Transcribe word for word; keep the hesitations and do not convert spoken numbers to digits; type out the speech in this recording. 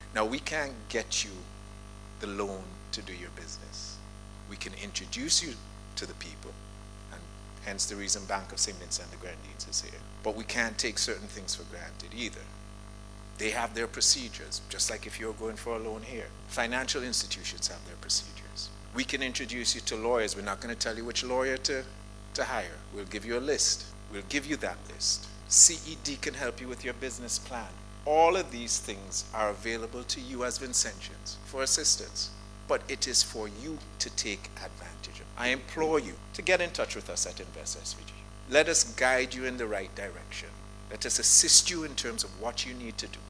Now, we can't get you the loan to do your business. We can introduce you to the people, and hence the reason Bank of Saint Vincent and the Grenadines is here. But we can't take certain things for granted either. They have their procedures, just like if you're going for a loan here. Financial institutions have their procedures. We can introduce you to lawyers. We're not going to tell you which lawyer to, to hire. We'll give you a list. We'll give you that list. C E D can help you with your business plan. All of these things are available to you as Vincentians for assistance. But it is for you to take advantage of. I implore you to get in touch with us at Invest S V G. Let us guide you in the right direction. Let us assist you in terms of what you need to do.